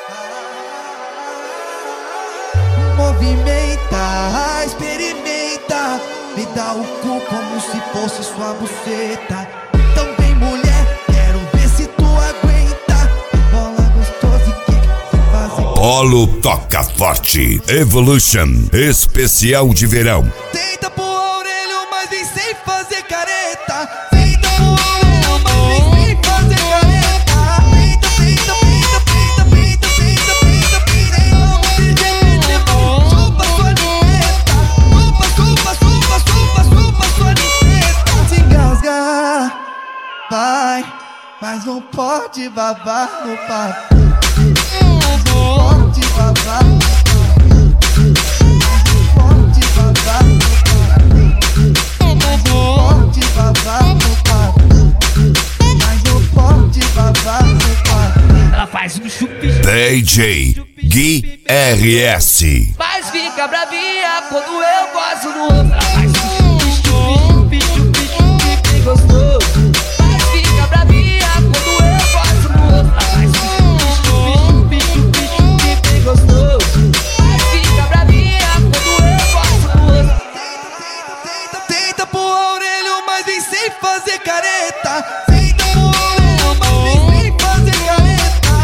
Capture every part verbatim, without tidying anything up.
Movimenta, experimenta, me dá o cu como se fosse sua buceta. Então vem mulher, quero ver se tu aguenta. Bola gostosa e que se faz. Polo toca forte, Evolution, especial de verão. Tenta pro orelho, mas vem sem fazer careta. Tenta pro orelho, mas vem sem fazer careta. Tenta, tenta, tenta, tenta, tenta, tenta, tenta, tenta. Chupa sua nineta, chupa, chupa, chupa, chupa, chupa sua nineta. Se engasga, vai, mas não pode babar no papo. Mas não pode babar no papo. D J Gui R S. Mas fica bravinha quando eu gosto no outro. Ela faz um chupi, chupi, chupi, chupi, bem gostoso. Mas fica bravinha quando eu gosto no outro. Ela faz um chupi, chupi, chupi, chupi, bem gostoso. Mas fica bravinha quando eu gosto no outro. Tenta, tenta, tenta pro orelho, mas vem sem fazer careta. Tenta pro orelho, mas vem sem fazer careta.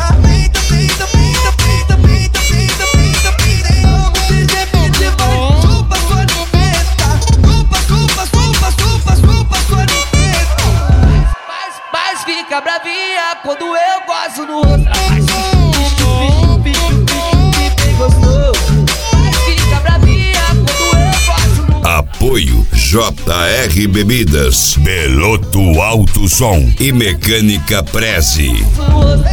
Fica bravinha quando eu gosto no outro. Ela faz chupi, chupi, chupi, chupi, bem gostoso. Mas fica bravinha quando eu gosto no outro. Apoio J R Bebidas, Beloto Alto Som e Mecânica Prezi.